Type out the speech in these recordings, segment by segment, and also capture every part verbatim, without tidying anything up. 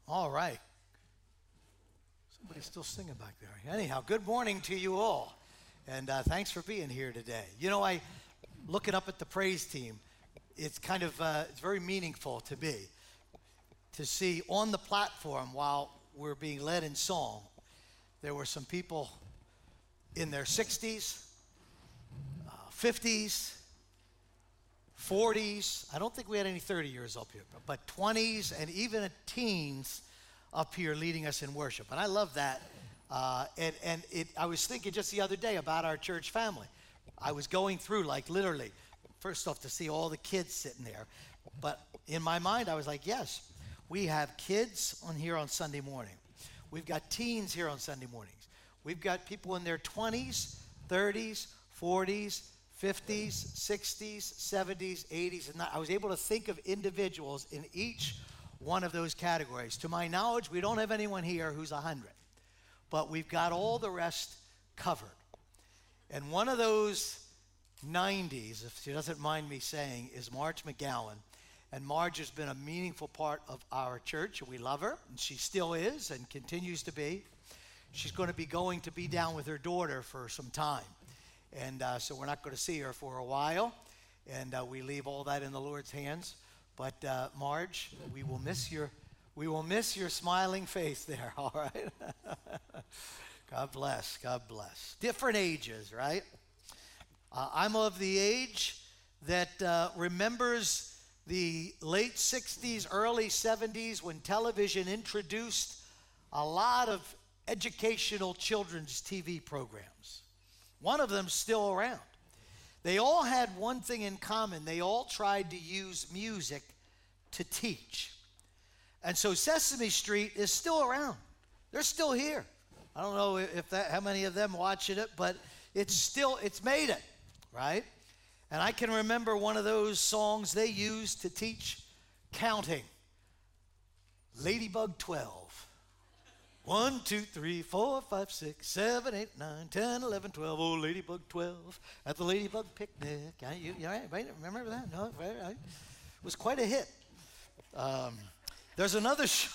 All right. Somebody's still singing back there. Anyhow, good morning to you all. And uh, thanks for being here today. You know, I, looking up at the praise team, it's kind of, uh, it's very meaningful to me to see on the platform while we're being led in song, there were some people in their sixties, uh, fifties, forties. I don't think we had any thirty years up here, but, but twenties and even teens up here leading us in worship. And I love that. Uh, and and it, I was thinking just the other day about our church family. I was going through, like literally, first off, to see all the kids sitting there. But in my mind, I was like, yes, we have kids on here on Sunday morning. We've got teens here on Sunday mornings. We've got people in their twenties, thirties, forties, fifties, sixties, seventies, eighties. And I was able to think of individuals in each one of those categories. To my knowledge, we don't have anyone here who's one hundred. But we've got all the rest covered. And one of those nineties, if she doesn't mind me saying, is Marge McGowan. And Marge has been a meaningful part of our church, and we love her, and she still is and continues to be. She's going to be going to be down with her daughter for some time. And uh, so we're not going to see her for a while, and uh, we leave all that in the Lord's hands. But uh, Marge, we will miss your We will miss your smiling face there, all right? God bless, God bless. Different ages, right? Uh, I'm of the age that uh, remembers the late sixties, early seventies when television introduced a lot of educational children's T V programs. One of them's still around. They all had one thing in common. They all tried to use music to teach. And so Sesame Street is still around. They're still here. I don't know if that, how many of them watching it, but it's still, it's made it, right? And I can remember one of those songs they used to teach counting. Ladybug twelve. One, two, three, four, five, six, seven, eight, nine, ten, eleven, twelve. Oh, Ladybug twelve at the Ladybug picnic. You, you right? Remember that? No, right, right. It was quite a hit. Um, There's another show.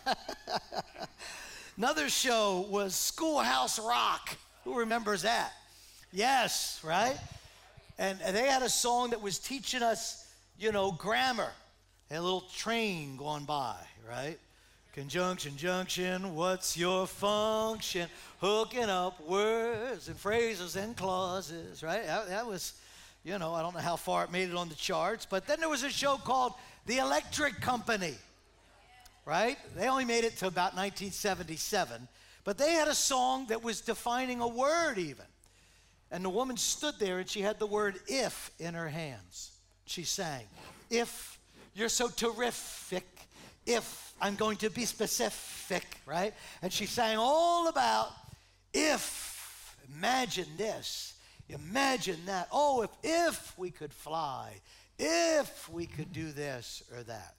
Another show was Schoolhouse Rock. Who remembers that? Yes, right? And, and they had a song that was teaching us, you know, grammar. Had a little train going by, right? Conjunction, junction, what's your function? Hooking up words and phrases and clauses, right? That, that was, you know, I don't know how far it made it on the charts. But then there was a show called The Electric Company. Right? They only made it to about nineteen seventy-seven, but they had a song that was defining a word even. And the woman stood there and she had the word if in her hands. She sang, if you're so terrific, if I'm going to be specific, right? And she sang all about if, imagine this, imagine that. Oh, if, if we could fly, if we could do this or that.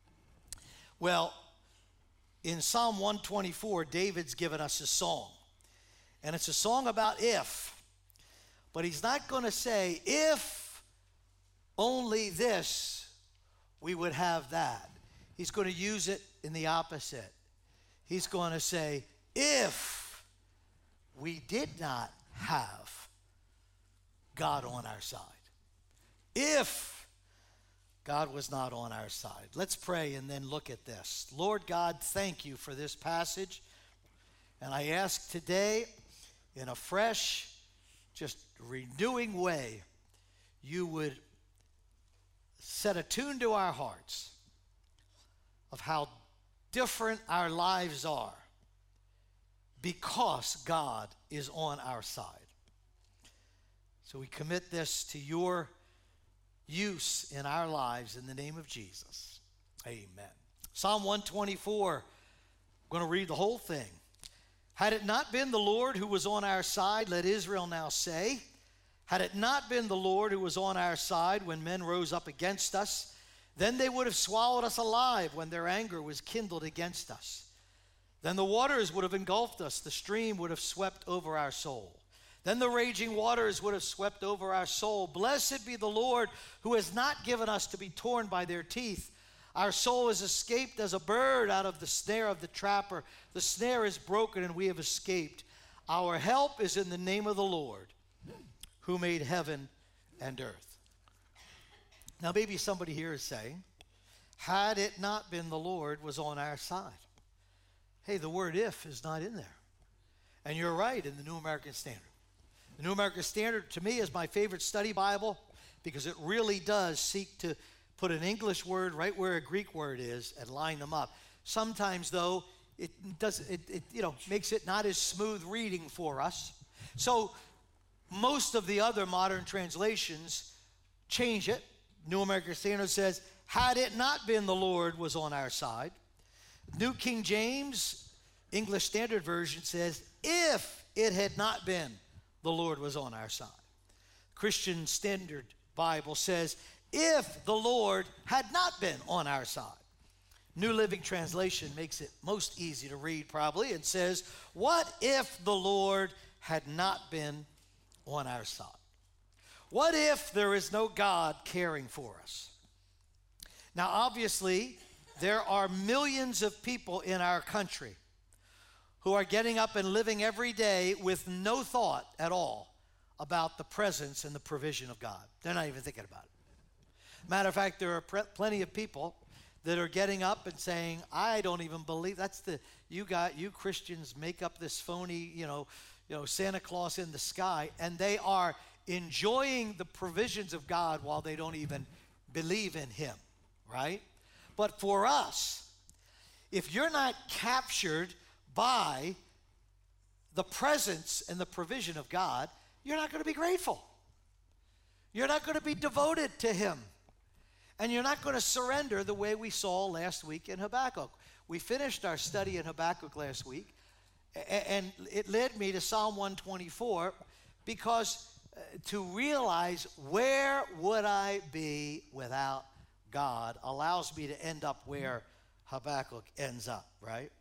Well, in Psalm one twenty-four, David's given us a song. And it's a song about if. But he's not going to say, if only this, we would have that. He's going to use it in the opposite. He's going to say, if we did not have God on our side. If God was not on our side. Let's pray and then look at this. Lord God, thank you for this passage. And I ask today, in a fresh, just renewing way, you would set a tune to our hearts of how different our lives are because God is on our side. So we commit this to your use in our lives in the name of Jesus. Amen. Psalm one twenty-four, I'm going to read the whole thing. Had it not been the Lord who was on our side, let Israel now say, had it not been the Lord who was on our side when men rose up against us, then they would have swallowed us alive when their anger was kindled against us. Then the waters would have engulfed us, the stream would have swept over our soul. Then the raging waters would have swept over our soul. Blessed be the Lord who has not given us to be torn by their teeth. Our soul is escaped as a bird out of the snare of the trapper. The snare is broken and we have escaped. Our help is in the name of the Lord, who made heaven and earth. Now maybe somebody here is saying, had it not been the Lord was on our side. Hey, the word if is not in there. And you're right in the New American Standard. The New American Standard, to me, is my favorite study Bible because it really does seek to put an English word right where a Greek word is and line them up. Sometimes, though, it does it, it you know makes it not as smooth reading for us. So most of the other modern translations change it. New American Standard says, had it not been the Lord was on our side. New King James English Standard Version says, if it had not been the Lord was on our side. Christian Standard Bible says, if the Lord had not been on our side. New Living Translation makes it most easy to read probably and says, what if the Lord had not been on our side? What if there is no God caring for us? Now, obviously, there are millions of people in our country who are getting up and living every day with no thought at all about the presence and the provision of God. They're not even thinking about it. Matter of fact, there are pre- plenty of people that are getting up and saying, I don't even believe that's the you got you Christians make up this phony, you know, you know, Santa Claus in the sky, and they are enjoying the provisions of God while they don't even believe in him, right? But for us, if you're not captured by the presence and the provision of God, you're not going to be grateful. You're not going to be devoted to him. And you're not going to surrender the way we saw last week in Habakkuk. We finished our study in Habakkuk last week, and it led me to Psalm one twenty-four because uh, to realize where would I be without God allows me to end up where Habakkuk ends up, right?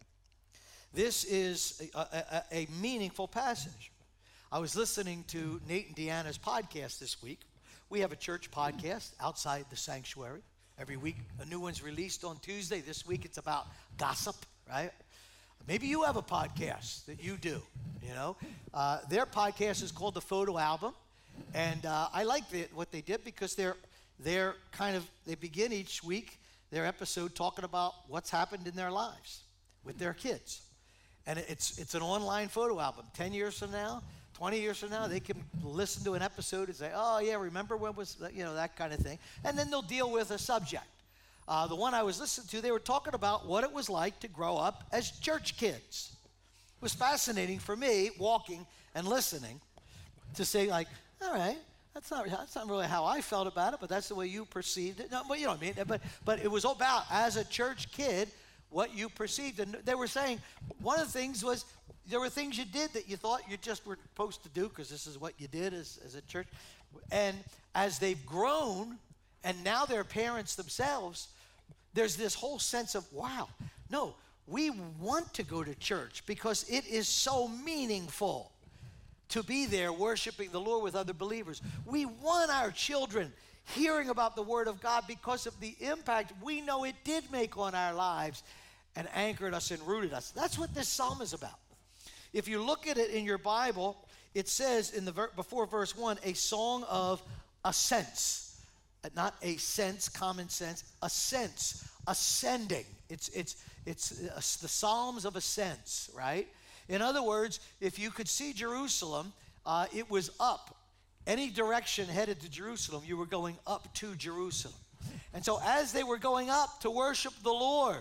This is a, a, a meaningful passage. I was listening to Nate and Deanna's podcast this week. We have a church podcast outside the sanctuary. Every week, a new one's released on Tuesday. This week, it's about gossip, right? Maybe you have a podcast that you do, you know. Uh, their podcast is called The Photo Album. And uh, I like the, what they did because they're, they're kind of, they begin each week, their episode, talking about what's happened in their lives with their kids. And it's it's an online photo album. Ten years from now, twenty years from now, they can listen to an episode and say, oh, yeah, remember when was, you know, that kind of thing. And then they'll deal with a subject. Uh, the one I was listening to, they were talking about what it was like to grow up as church kids. It was fascinating for me, walking and listening, to say, like, all right, that's not that's not really how I felt about it, but that's the way you perceived it. No, but you know what I mean? But, but it was all about, as a church kid, what you perceived. And they were saying one of the things was there were things you did that you thought you just were supposed to do because this is what you did as, as a church. And as they've grown and now they're parents themselves, there's this whole sense of, wow, no, we want to go to church because it is so meaningful to be there worshiping the Lord with other believers. We want our children hearing about the Word of God because of the impact we know it did make on our lives and anchored us and rooted us. That's what this psalm is about. If you look at it in your Bible, it says in the ver- before verse one, a song of ascents. Not a sense, common sense, ascents, ascending. It's, it's, it's uh, the Psalms of ascents, right? In other words, if you could see Jerusalem, uh, it was up. Any direction headed to Jerusalem, you were going up to Jerusalem. And so as they were going up to worship the Lord,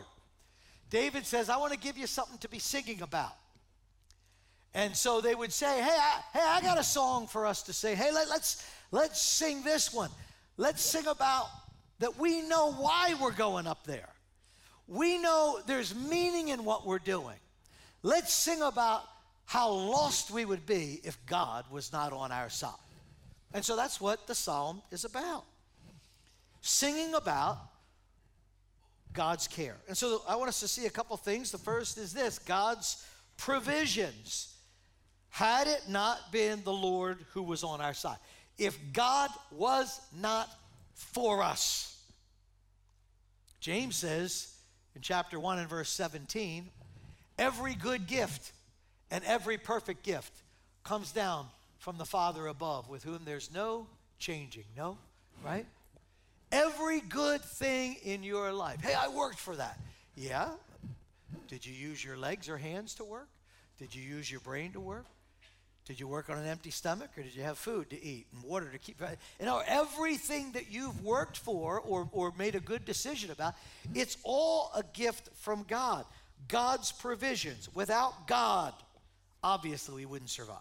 David says, I want to give you something to be singing about. And so they would say, hey, I, hey, I got a song for us to sing. Hey, let, let's, let's sing this one. Let's sing about that we know why we're going up there. We know there's meaning in what we're doing. Let's sing about how lost we would be if God was not on our side. And so that's what the psalm is about. Singing about God's care. And so I want us to see a couple things. The first is this, God's provisions. Had it not been the Lord who was on our side. If God was not for us, James says in chapter one and verse seventeen, every good gift and every perfect gift comes down from the Father above, with whom there's no changing, no, right? Every good thing in your life. Hey, I worked for that. Yeah? Did you use your legs or hands to work? Did you use your brain to work? Did you work on an empty stomach, or did you have food to eat and water to keep? You know, everything that you've worked for or, or made a good decision about, it's all a gift from God. God's provisions. Without God, obviously we wouldn't survive.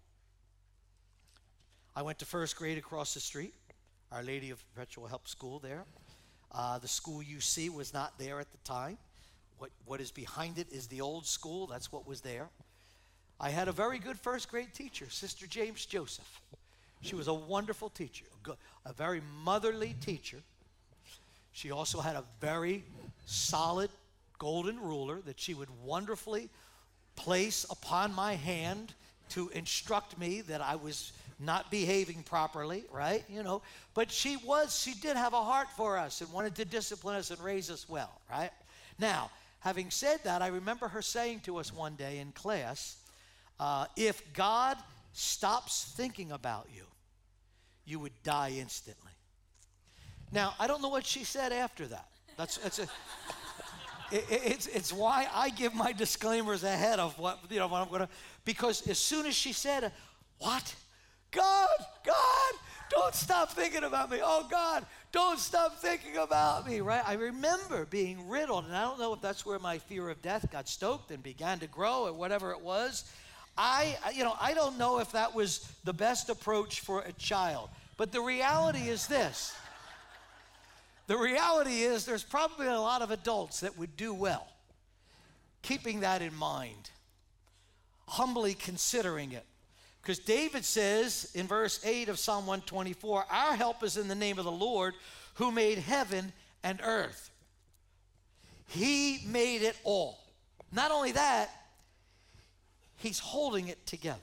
I went to first grade across the street, Our Lady of Perpetual Help School there. Uh, the school you see was not there at the time. What, what is behind it is the old school. That's what was there. I had a very good first grade teacher, Sister James Joseph. She was a wonderful teacher, a very motherly teacher. She also had a very solid golden ruler that she would wonderfully place upon my hand to instruct me that I was not behaving properly, right? You know, but she was, she did have a heart for us and wanted to discipline us and raise us well, right? Now, having said that, I remember her saying to us one day in class, uh, if God stops thinking about you, you would die instantly. Now, I don't know what she said after that. That's, that's a, it, it's, it's why I give my disclaimers ahead of what, you know, what I'm going to, because as soon as she said, what? God, God, don't stop thinking about me. Oh, God, don't stop thinking about me, right? I remember being riddled, and I don't know if that's where my fear of death got stoked and began to grow or whatever it was. I, you know, I don't know if that was the best approach for a child, but the reality is this. The reality is there's probably a lot of adults that would do well keeping that in mind, humbly considering it. Because David says in verse eight of Psalm one twenty-four, our help is in the name of the Lord who made heaven and earth. He made it all. Not only that, he's holding it together.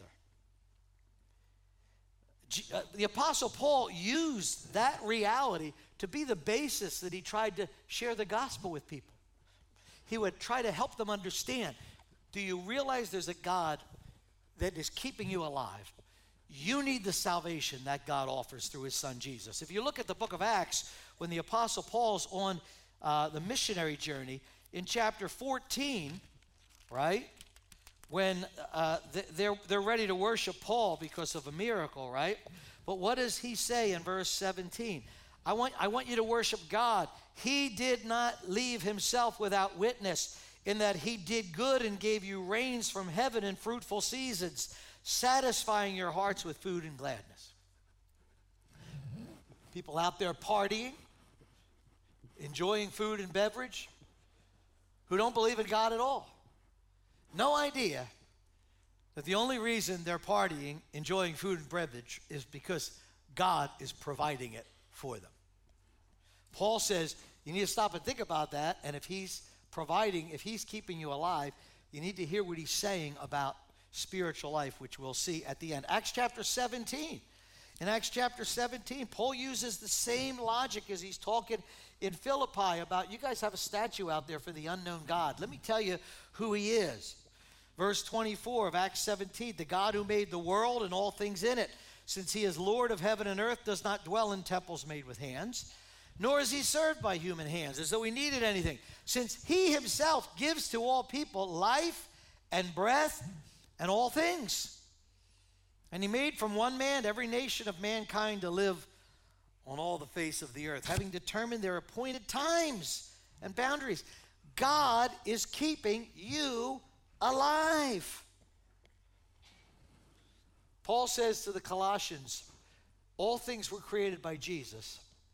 The Apostle Paul used that reality to be the basis that he tried to share the gospel with people. He would try to help them understand, do you realize there's a God that is keeping you alive? You need the salvation that God offers through his son Jesus. If you look at the book of Acts, when the Apostle Paul's on uh, the missionary journey, in chapter fourteen, right, when uh, they're, they're ready to worship Paul because of a miracle, right? But what does he say in verse seventeen? I want, I want you to worship God. He did not leave himself without witness, in that he did good and gave you rains from heaven and fruitful seasons, satisfying your hearts with food and gladness. People out there partying, enjoying food and beverage, who don't believe in God at all. No idea that the only reason they're partying, enjoying food and beverage, is because God is providing it for them. Paul says you need to stop and think about that, and if he's providing, if he's keeping you alive, you need to hear what he's saying about spiritual life, which we'll see at the end. Acts chapter seventeen. In Acts chapter seventeen, Paul uses the same logic as he's talking in Philippi about, you guys have a statue out there for the unknown God. Let me tell you who he is. Verse twenty-four of Acts seventeen, the God who made the world and all things in it, since he is Lord of heaven and earth, does not dwell in temples made with hands, nor is he served by human hands, as though he needed anything, since he himself gives to all people life and breath and all things. And he made from one man every nation of mankind to live on all the face of the earth, having determined their appointed times and boundaries. God is keeping you alive. Paul says to the Colossians, all things were created by Jesus,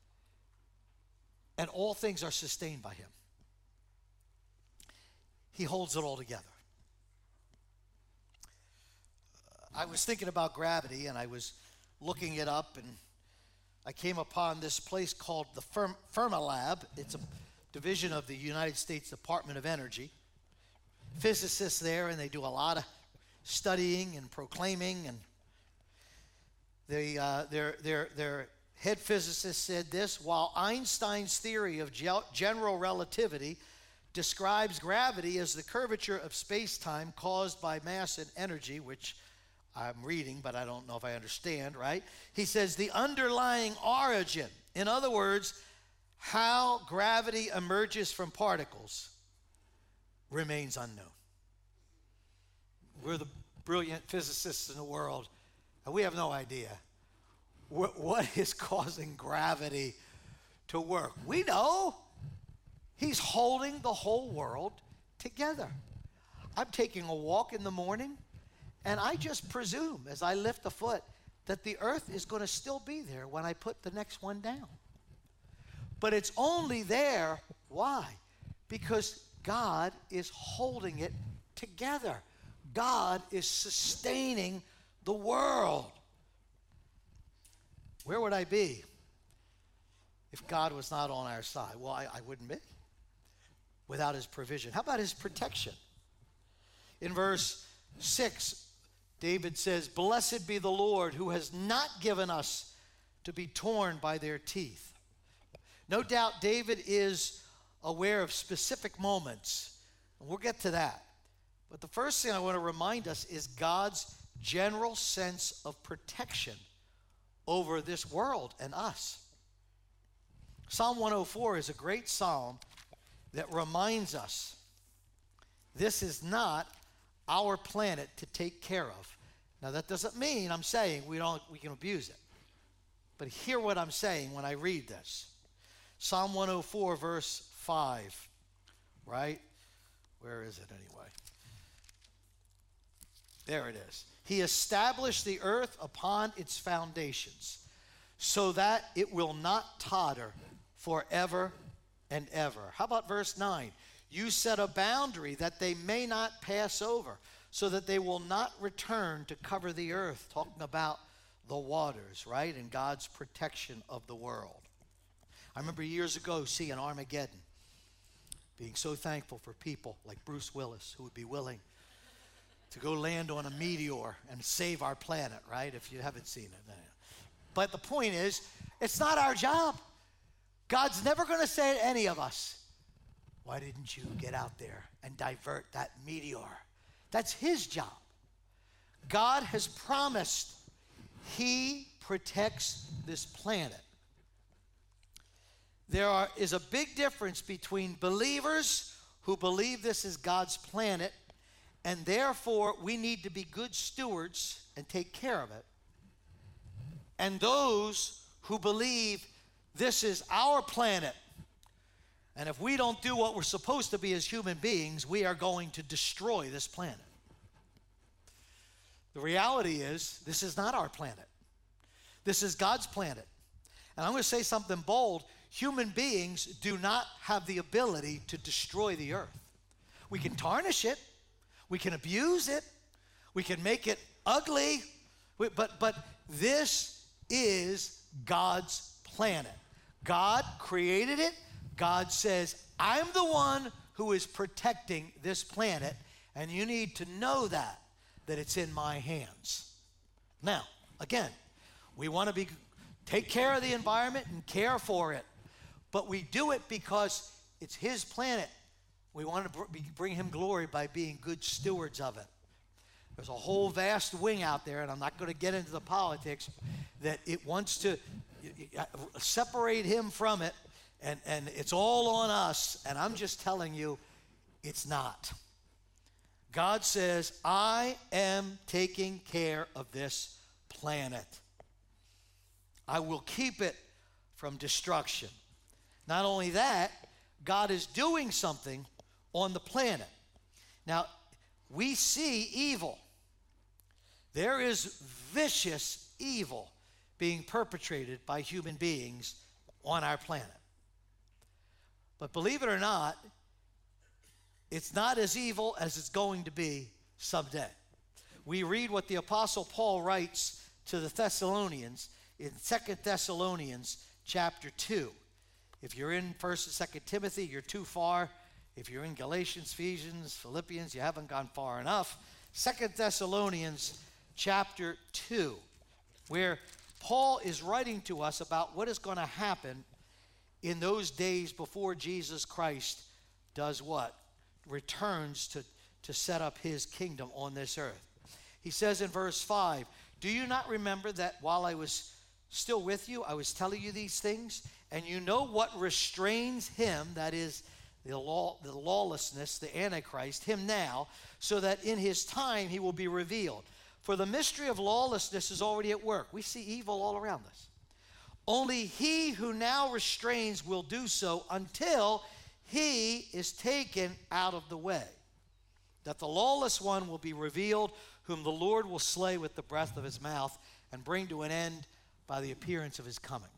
and all things are sustained by him. He holds it all together. I was thinking about gravity, and I was looking it up, and I came upon this place called the Ferm- Fermilab. It's a division of the United States Department of Energy. Physicists there, and they do a lot of studying and proclaiming, and they, uh, they're, they're, they're head physicist, said this: while Einstein's theory of ge- general relativity describes gravity as the curvature of space-time caused by mass and energy, which I'm reading, but I don't know if I understand, right? He says the underlying origin, in other words, how gravity emerges from particles, remains unknown. We're the brilliant physicists in the world, and we have no idea what, what is causing gravity to work. We know he's holding the whole world together. I'm taking a walk in the morning, and I just presume, as I lift a foot, that the earth is going to still be there when I put the next one down. But it's only there, why? Because God is holding it together. God is sustaining the world. Where would I be if God was not on our side? Well, I, I wouldn't be without his provision. How about his protection? In verse six, David says, "Blessed be the Lord who has not given us to be torn by their teeth." No doubt David is aware of specific moments, and we'll get to that. But the first thing I want to remind us is God's general sense of protection over this world and us. Psalm one oh four is a great psalm that reminds us this is not our planet to take care of. Now, that doesn't mean I'm saying we don't we can abuse it. But hear what I'm saying when I read this. Psalm one oh four, verse five, right? Where is it anyway? There it is. He established the earth upon its foundations, so that it will not totter forever and ever. How about verse nine? You set a boundary that they may not pass over, so that they will not return to cover the earth. Talking about the waters, right? And God's protection of the world. I remember years ago seeing Armageddon, being so thankful for people like Bruce Willis who would be willing to go land on a meteor and save our planet, right? If you haven't seen it. But the point is, it's not our job. God's never going to say to any of us, why didn't you get out there and divert that meteor? That's his job. God has promised he protects this planet. There are, is a big difference between believers who believe this is God's planet, and therefore we need to be good stewards and take care of it, and those who believe this is our planet, and if we don't do what we're supposed to be as human beings, we are going to destroy this planet. The reality is, this is not our planet. This is God's planet. And I'm going to say something bold. Human beings do not have the ability to destroy the earth. We can tarnish it. We can abuse it. We can make it ugly. But, but this is God's planet. God created it. God says, I'm the one who is protecting this planet, and you need to know that, that it's in my hands. Now, again, we want to be take care of the environment and care for it, but we do it because it's his planet. We want to br- bring him glory by being good stewards of it. There's a whole vast wing out there, and I'm not going to get into the politics, that it wants to separate him from it, and, and it's all on us, and I'm just telling you, it's not. God says, I am taking care of this planet. I will keep it from destruction. Not only that, God is doing something on the planet. Now, we see evil. There is vicious evil being perpetrated by human beings on our planet. But believe it or not, it's not as evil as it's going to be someday. We read what the Apostle Paul writes to the Thessalonians in Second Thessalonians chapter two. If you're in First and Second Timothy, you're too far. If you're in Galatians, Ephesians, Philippians, you haven't gone far enough. Second Thessalonians chapter two, where Paul is writing to us about what is going to happen in those days before Jesus Christ does what? Returns to, to set up his kingdom on this earth. He says in verse five, do you not remember that while I was still with you, I was telling you these things? And you know what restrains him, that is the law, the lawlessness, the Antichrist, him now, so that in his time he will be revealed. For the mystery of lawlessness is already at work. We see evil all around us. Only he who now restrains will do so until he is taken out of the way, that the lawless one will be revealed, whom the Lord will slay with the breath of his mouth and bring to an end by the appearance of his coming.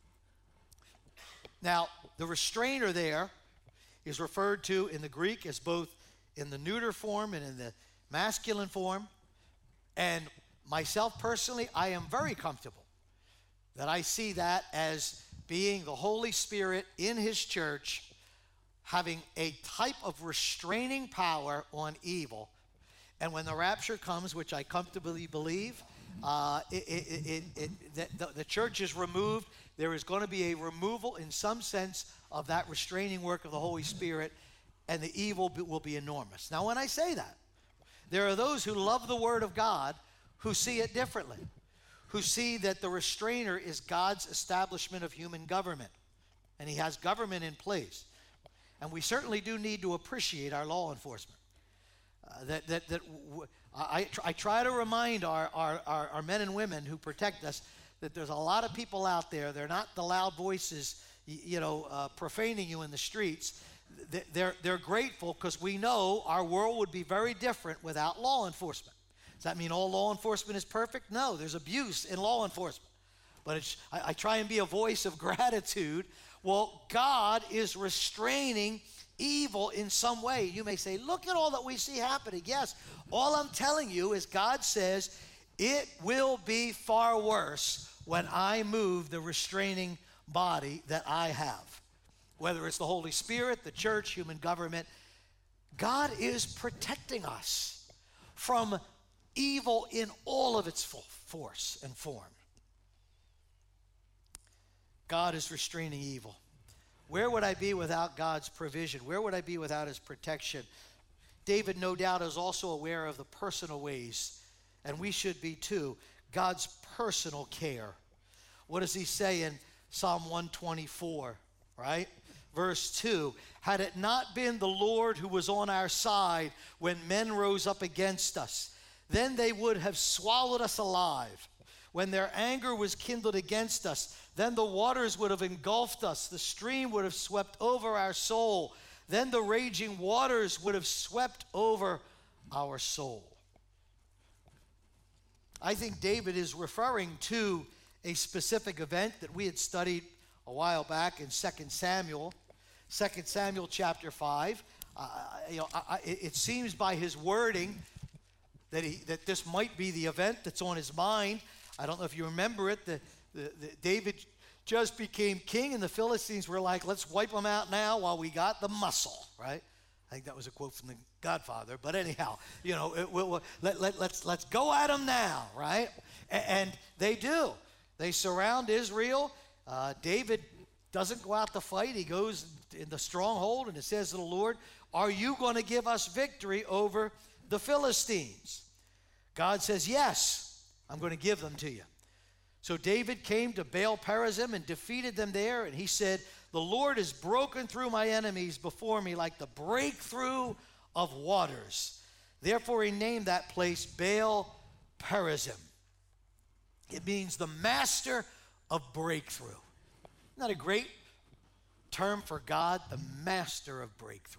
Now, the restrainer there is referred to in the Greek as both in the neuter form and in the masculine form. And myself personally, I am very comfortable that I see that as being the Holy Spirit in his church having a type of restraining power on evil. And when the rapture comes, which I comfortably believe, uh, it, it, it, it, the, the church is removed. There is going to be a removal in some sense of that restraining work of the Holy Spirit, and the evil will be enormous. Now, when I say that, there are those who love the Word of God who see it differently, who see that the restrainer is God's establishment of human government, and he has government in place. And we certainly do need to appreciate our law enforcement. Uh, that that, that w- I, I try to remind our, our, our, our men and women who protect us that there's a lot of people out there. They're not the loud voices, you, you know, uh, profaning you in the streets. They're, they're grateful because we know our world would be very different without law enforcement. Does that mean all law enforcement is perfect? No, there's abuse in law enforcement. But it's, I, I try and be a voice of gratitude. Well, God is restraining evil in some way. You may say, look at all that we see happening. Yes, all I'm telling you is God says it will be far worse when I move the restraining body that I have. Whether it's the Holy Spirit, the church, human government, God is protecting us from evil in all of its full force and form. God is restraining evil. Where would I be without God's provision? Where would I be without his protection? David, no doubt, is also aware of the personal ways, and we should be too, God's personal care. What does he say in Psalm one twenty-four, right? Verse two, had it not been the Lord who was on our side when men rose up against us, then they would have swallowed us alive. When their anger was kindled against us, then the waters would have engulfed us. The stream would have swept over our soul. Then the raging waters would have swept over our soul. I think David is referring to a specific event that we had studied a while back in Second Samuel. Second Samuel chapter five. Uh, you know, I, I, it seems by his wording that, he, that this might be the event that's on his mind. I don't know if you remember it. The, the, the David just became king, and the Philistines were like, let's wipe them out now while we got the muscle, right? I think that was a quote from the Godfather. But anyhow, you know, it, we'll, let, let, let's, let's go at them now, right? And, and they do. They surround Israel. Uh, David doesn't go out to fight. He goes in the stronghold, and it says to the Lord, are you going to give us victory over the Philistines? God says, yes. I'm going to give them to you. So David came to Baal Perazim and defeated them there, and he said, the Lord has broken through my enemies before me like the breakthrough of waters. Therefore he named that place Baal Perazim. It means the master of breakthrough. Isn't that a great term for God? The master of breakthrough.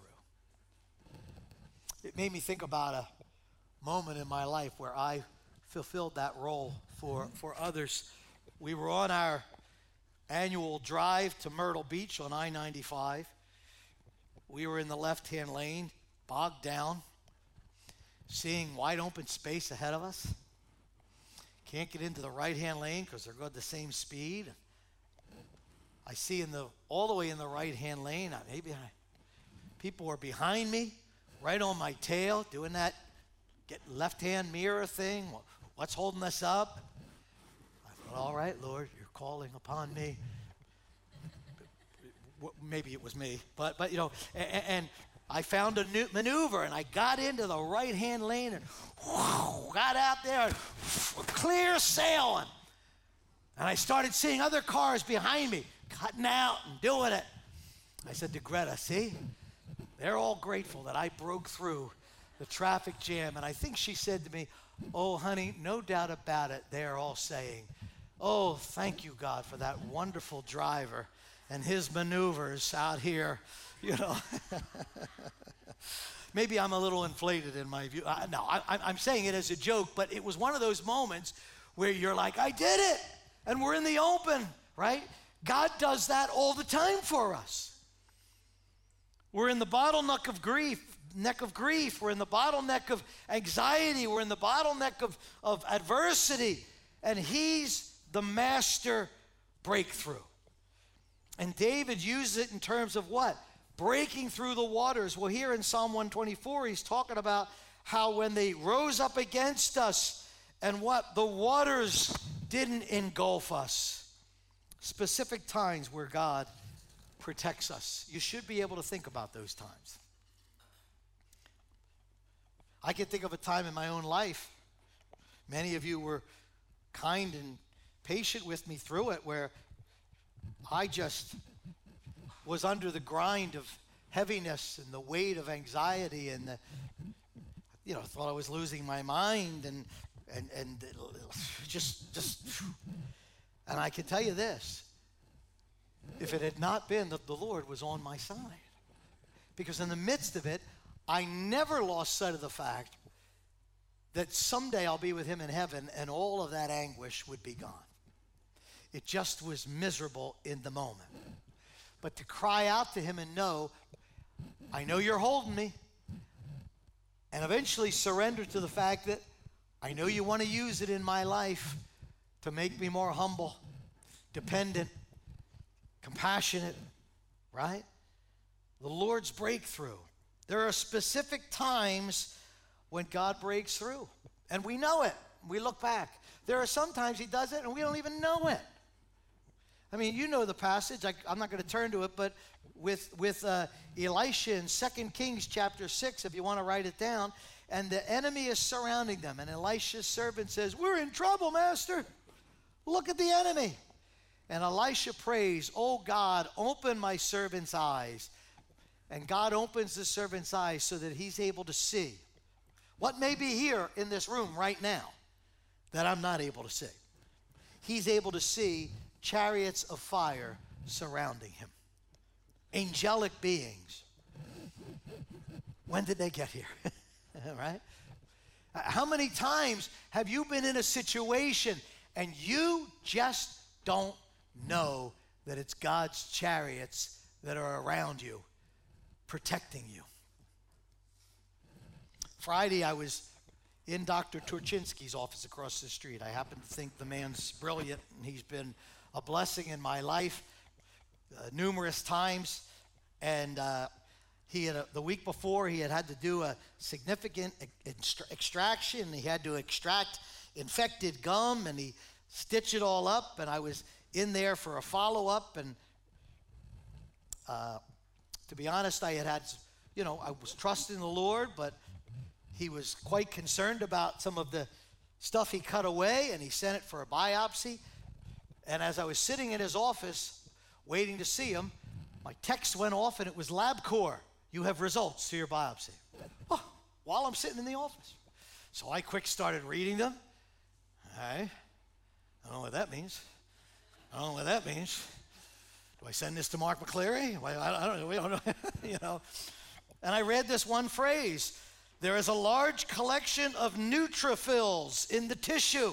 It made me think about a moment in my life where I fulfilled that role for, for others. We were on our annual drive to Myrtle Beach on I ninety-five. We were in the left-hand lane, bogged down, seeing wide open space ahead of us. Can't get into the right-hand lane because they're going the same speed. I see in the all the way in the right-hand lane, maybe I, people are behind me, right on my tail, doing that get left-hand mirror thing. What's holding us up? I thought, thought, all right, Lord, you're calling upon me. Maybe it was me, but, but you know, and, and I found a new maneuver, and I got into the right-hand lane and whoosh, got out there, and clear sailing. And I started seeing other cars behind me, cutting out and doing it. I said to Greta, see, they're all grateful that I broke through the traffic jam. And I think she said to me, oh, honey, no doubt about it, they're all saying, oh, thank you, God, for that wonderful driver and his maneuvers out here, you know. Maybe I'm a little inflated in my view. Uh, no, I, I'm saying it as a joke, but it was one of those moments where you're like, I did it, and we're in the open, right? God does that all the time for us. We're in the bottleneck of grief, neck of grief. We're in the bottleneck of anxiety. We're in the bottleneck of, of adversity, and he's the master breakthrough. And David used it in terms of what? Breaking through the waters. Well, here in Psalm one twenty-four, he's talking about how when they rose up against us and what? The waters didn't engulf us. Specific times where God protects us. You should be able to think about those times. I can think of a time in my own life. Many of you were kind and patient with me through it, where I just was under the grind of heaviness and the weight of anxiety, and the, you know, thought I was losing my mind, and and and just just. And I can tell you this: if it had not been that the Lord was on my side, because in the midst of it, I never lost sight of the fact that someday I'll be with him in heaven, and all of that anguish would be gone. It just was miserable in the moment. But to cry out to him and know, I know you're holding me, and eventually surrender to the fact that I know you want to use it in my life to make me more humble, dependent, compassionate, right? The Lord's breakthrough. There are specific times when God breaks through, and we know it. We look back. There are some times he does it, and we don't even know it. I mean, you know the passage. I, I'm not going to turn to it, but with with uh, Elisha in Second Kings chapter six, if you want to write it down, and the enemy is surrounding them, and Elisha's servant says, we're in trouble, master. Look at the enemy. And Elisha prays, oh God, open my servant's eyes. And God opens the servant's eyes so that he's able to see what may be here in this room right now that I'm not able to see. He's able to see chariots of fire surrounding him. Angelic beings. When did they get here? Right? How many times have you been in a situation and you just don't know that it's God's chariots that are around you, protecting you? Friday, I was in Doctor Turchinsky's office across the street. I happen to think the man's brilliant, and he's been a blessing in my life uh, numerous times. And uh, he had a, the week before, he had had to do a significant extra- extraction. He had to extract infected gum, and he stitched it all up. And I was in there for a follow-up, and uh, to be honest, I had had, you know, I was trusting the Lord, but he was quite concerned about some of the stuff he cut away, and he sent it for a biopsy. And as I was sitting in his office waiting to see him, my text went off, and it was LabCorp. You have results to your biopsy. Oh, while I'm sitting in the office. So I quick started reading them. Hey, I don't know what that means. I don't know what that means. Do I send this to Mark McCleary? Well, I don't know. We don't know. You know. And I read this one phrase. There is a large collection of neutrophils in the tissue.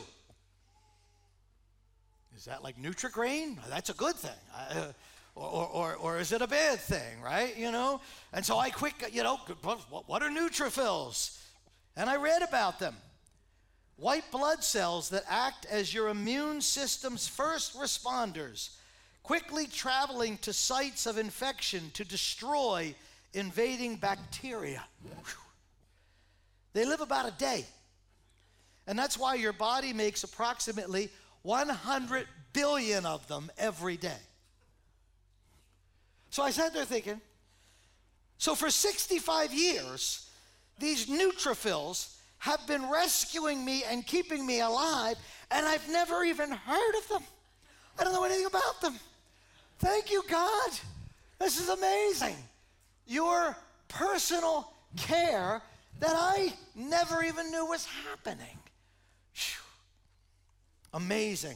Is that like Nutri-Grain? That's a good thing. Uh, or, or, or is it a bad thing, right? You know? And so I quick, you know, what are neutrophils? And I read about them. White blood cells that act as your immune system's first responders, quickly traveling to sites of infection to destroy invading bacteria. Whew. They live about a day. And that's why your body makes approximately one hundred billion of them every day. So I sat there thinking, so for sixty-five years, these neutrophils have been rescuing me and keeping me alive, and I've never even heard of them. I don't know anything about them. Thank you, God. This is amazing. Your personal care that I never even knew was happening. Whew. Amazing.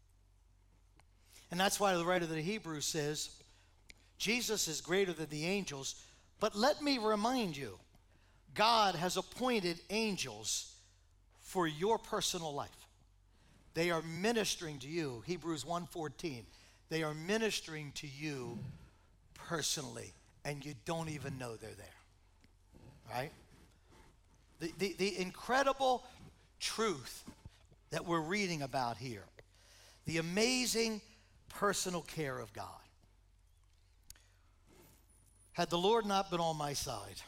And that's why the writer of the Hebrews says, Jesus is greater than the angels, but let me remind you, God has appointed angels for your personal life. They are ministering to you. Hebrews one fourteen. They are ministering to you personally, and you don't even know they're there. Right? The, the, the incredible truth that we're reading about here, the amazing personal care of God. Had the Lord not been on my side,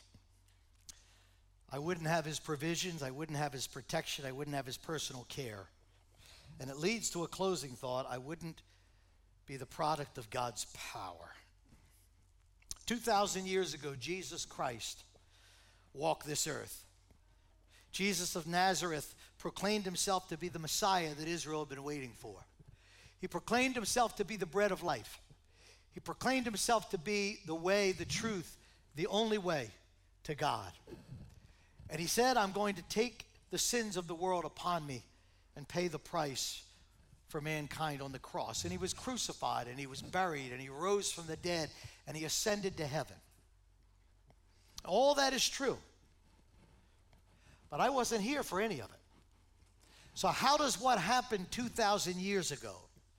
I wouldn't have his provisions, I wouldn't have his protection, I wouldn't have his personal care. And it leads to a closing thought: I wouldn't be the product of God's power. two thousand years ago, Jesus Christ walked this earth. Jesus of Nazareth proclaimed himself to be the Messiah that Israel had been waiting for. He proclaimed himself to be the bread of life. He proclaimed himself to be the way, the truth, the only way to God. And he said, I'm going to take the sins of the world upon me and pay the price for mankind on the cross. And he was crucified, and he was buried, and he rose from the dead, and he ascended to heaven. All that is true. But I wasn't here for any of it. So how does what happened two thousand years ago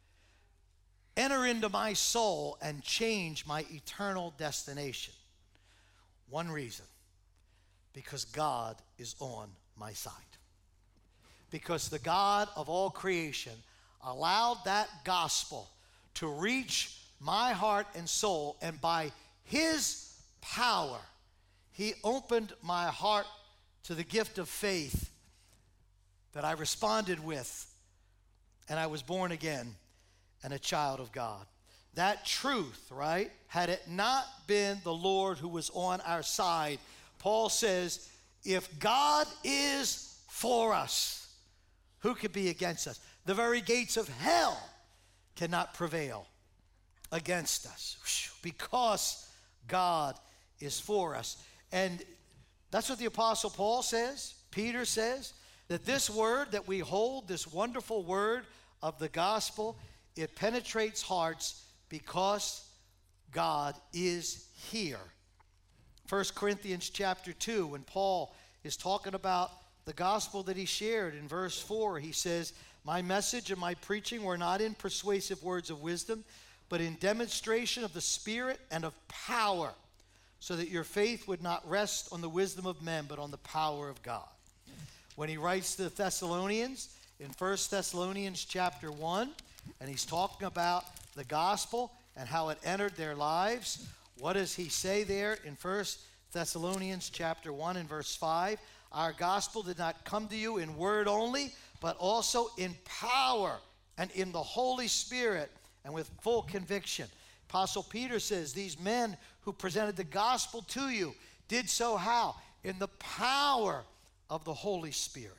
enter into my soul and change my eternal destination? One reason: because God is on my side. Because the God of all creation allowed that gospel to reach my heart and soul, and by his power, he opened my heart to the gift of faith that I responded with, and I was born again and a child of God. That truth, right? Had it not been the Lord who was on our side, Paul says, if God is for us, who could be against us? The very gates of hell cannot prevail against us, because God is for us. And that's what the Apostle Paul says, Peter says, that this word that we hold, this wonderful word of the gospel, it penetrates hearts because God is here. First Corinthians chapter two, when Paul is talking about the gospel that he shared in verse four, he says, my message and my preaching were not in persuasive words of wisdom, but in demonstration of the Spirit and of power, so that your faith would not rest on the wisdom of men, but on the power of God. When he writes to the Thessalonians in First Thessalonians chapter one, and he's talking about the gospel and how it entered their lives, what does he say there in First Thessalonians chapter one and verse five? Our gospel did not come to you in word only, but also in power and in the Holy Spirit and with full conviction. Apostle Peter says these men who presented the gospel to you did so how? In the power of the Holy Spirit.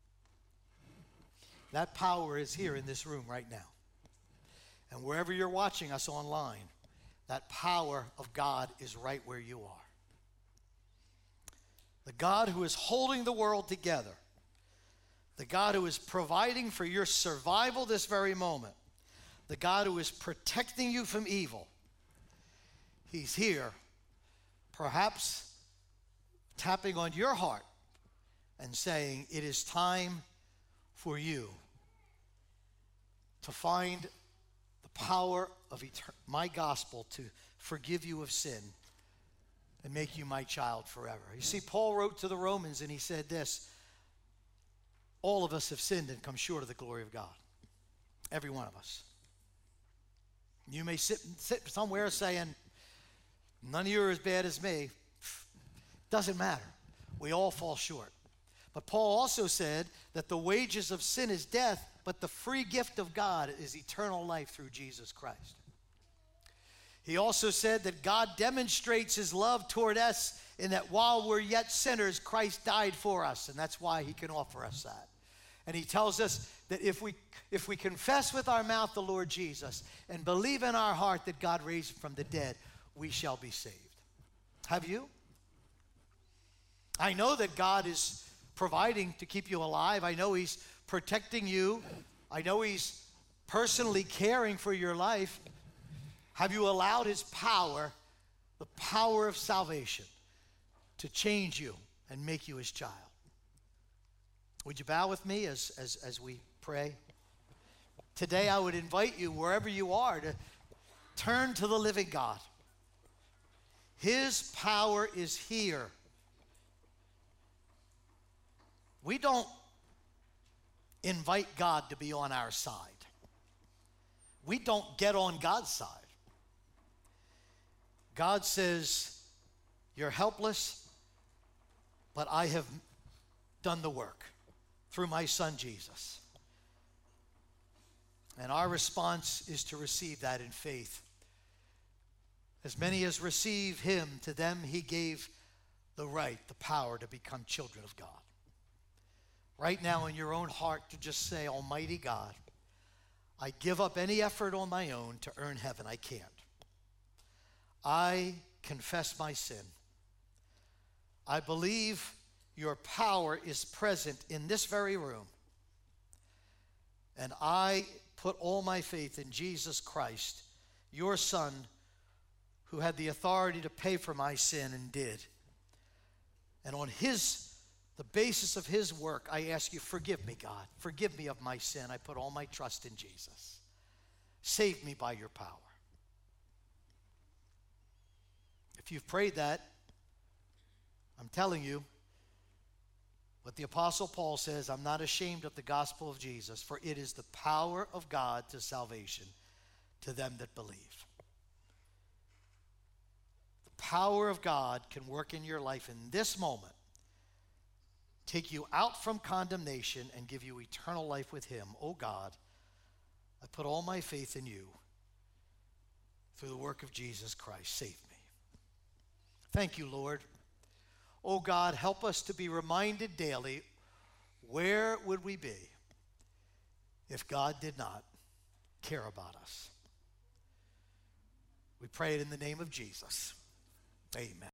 That power is here in this room right now. And wherever you're watching us online, that power of God is right where you are. The God who is holding the world together, the God who is providing for your survival this very moment, the God who is protecting you from evil, he's here, perhaps tapping on your heart and saying, it is time for you to find the power of etern- my gospel to forgive you of sin and make you my child forever. You see, Paul wrote to the Romans and he said this, all of us have sinned and come short of the glory of God. Every one of us. You may sit, sit somewhere saying, none of you are as bad as me. Doesn't matter. We all fall short. But Paul also said that the wages of sin is death, but the free gift of God is eternal life through Jesus Christ. He also said that God demonstrates his love toward us in that while we're yet sinners, Christ died for us, and that's why he can offer us that. And he tells us that if we if we confess with our mouth the Lord Jesus and believe in our heart that God raised him from the dead, we shall be saved. Have you? I know that God is providing to keep you alive. I know he's protecting you. I know he's personally caring for your life. Have you allowed his power, the power of salvation, to change you and make you his child? Would you bow with me as, as, as we pray? Today I would invite you, wherever you are, to turn to the living God. His power is here. We don't invite God to be on our side. We don't get on God's side. God says, you're helpless, but I have done the work through my son Jesus. And our response is to receive that in faith. As many as receive him, to them he gave the right, the power to become children of God. Right now in your own heart to just say, Almighty God, I give up any effort on my own to earn heaven. I can't. I confess my sin. I believe your power is present in this very room. And I put all my faith in Jesus Christ, your Son, who had the authority to pay for my sin and did. And on his, the basis of his work, I ask you, forgive me, God. Forgive me of my sin. I put all my trust in Jesus. Save me by your power. If you've prayed that, I'm telling you what the Apostle Paul says, I'm not ashamed of the gospel of Jesus, for it is the power of God to salvation to them that believe. The power of God can work in your life in this moment, take you out from condemnation and give you eternal life with him. Oh God, I put all my faith in you through the work of Jesus Christ. Save me. Thank you, Lord. Oh God, help us to be reminded daily, where would we be if God did not care about us? We pray it in the name of Jesus. Amen.